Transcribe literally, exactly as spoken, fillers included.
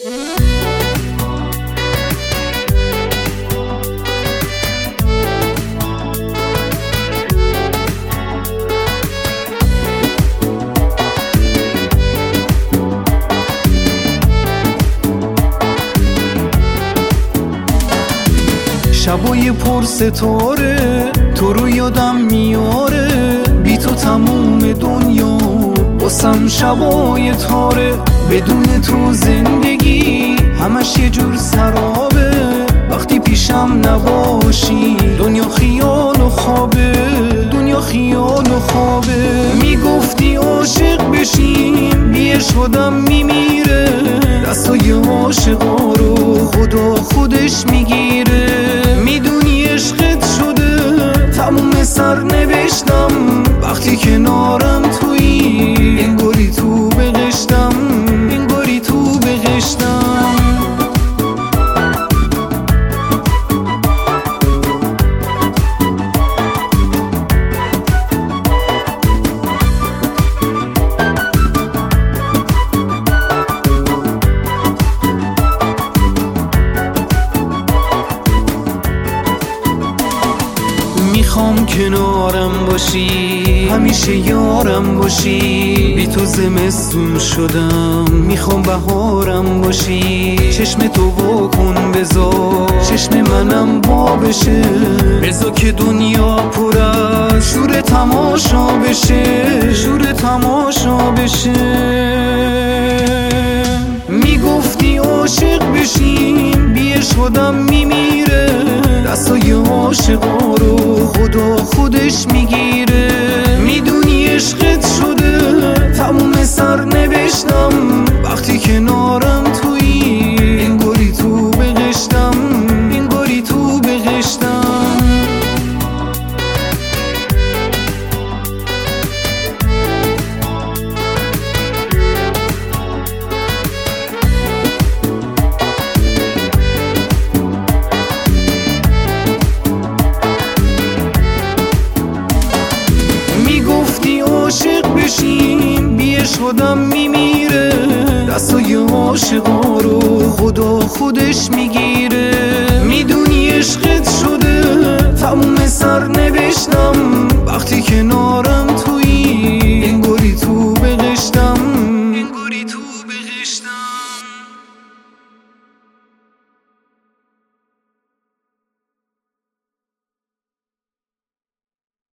شبای پر ستاره تو رو یادم میاره، بی تو تموم دنیا واسم شبای تاره. بدون تو زندگی همش یه جور سرابه، وقتی پیشم نباشی دنیا خیال و خوابه، دنیا خیال و خوابه. میگفتی عاشق بشیم بی عشق آدم میمیره، دستای عاشقا رو خدا خودش میگیره. میدونی عشقت شده تموم سر نوشتم، وقتی کنارم تویی انگاری تو بغشتم، انگاری تو بغشتم. میخوام کنارم باشی، همیشه یارم باشی. بی تو زمستون شدم، میخوام بهارم باشی. چشم تو واکن بذار چشم منم وا بشه، بذار که دنیا پر از شور تماشا بشه، شور تماشا بشه. میگفتی عاشق بشیم بی عشق آدم میمیره، دستای عاشقا رو خدا خودش میگیره. میدونی عشقت شده تموم سر نوشتم، وقتی کنارم تویی انگاری تو بغشتم، انگاری تو بغشتم. عاشق بشیم بی عشق آدم میمیره، دستای عاشقا رو خدا خودش میگیره.